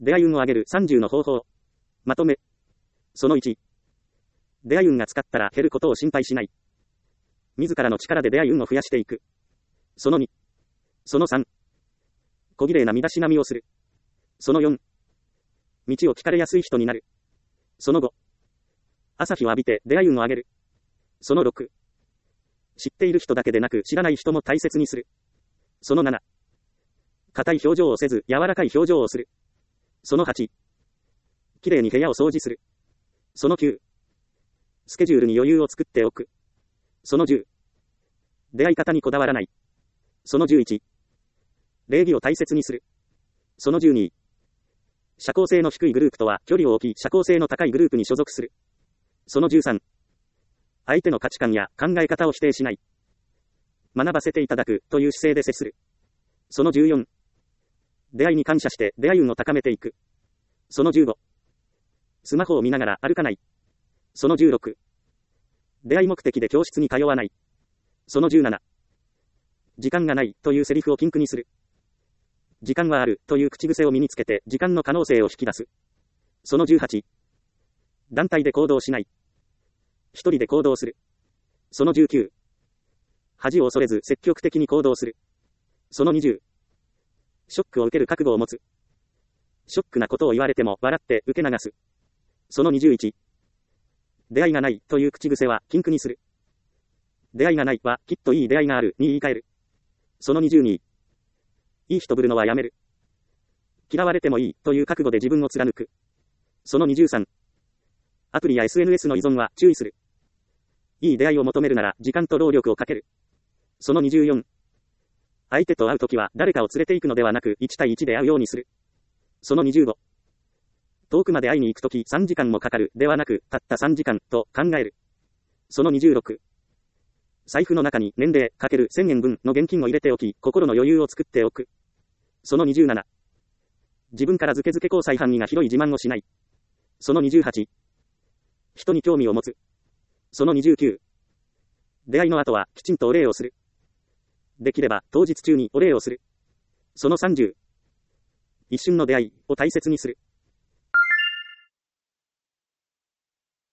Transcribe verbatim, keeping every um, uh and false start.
出会い運を上げるさんじゅうの方法。まとめ。そのいち。出会い運が使ったら減ることを心配しない。自らの力で出会い運を増やしていく。そのに。そのさん。小綺麗な身だしなみをする。そのよん。道を聞かれやすい人になる。そのご。朝日を浴びて出会い運を上げる。そのろく。知っている人だけでなく知らない人も大切にする。そのなな。硬い表情をせず柔らかい表情をする。そのはち。きれいに部屋を掃除する。そのきゅう。スケジュールに余裕を作っておく。そのじゅう。出会い方にこだわらない。そのじゅういち。礼儀を大切にする。そのじゅうに。社交性の低いグループとは距離を置き社交性の高いグループに所属する。そのじゅうさん。相手の価値観や考え方を否定しない。学ばせていただくという姿勢で接する。そのじゅうよん。出会いに感謝して出会い運を高めていく。そのじゅうご。スマホを見ながら歩かない。そのじゅうろく。出会い目的で教室に通わない。そのじゅうなな。時間がないというセリフを禁句にする。時間はあるという口癖を身につけて時間の可能性を引き出す。そのじゅうはち。団体で行動しない。一人で行動する。そのじゅうきゅう。恥を恐れず積極的に行動する。そのにじゅう。ショックを受ける覚悟を持つ。ショックなことを言われても笑って受け流す。そのにじゅういち。出会いがないという口癖は禁句にする。出会いがないはきっといい出会いがあるに言い換える。そのにじゅうに。いい人ぶるのはやめる。嫌われてもいいという覚悟で自分を貫く。そのにじゅうさん。アプリや エスエヌエス の依存は注意する。いい出会いを求めるなら時間と労力をかける。そのにじゅうよん。相手と会うときは誰かを連れて行くのではなくいち対いちで会うようにする。そのにじゅうご。遠くまで会いに行くときさんじかんもかかるではなくたったさんじかんと考える。そのにじゅうろく。財布の中に年齢かけるせんえん分の現金を入れておき心の余裕を作っておく。そのにじゅうなな。自分からずけずけ交際範囲が広い自慢をしない。そのにじゅうはち。人に興味を持つ。そのにじゅうきゅう。出会いの後はきちんとお礼をする。できれば当日中にお礼をする。そのさんじゅう。一瞬の出会いを大切にする。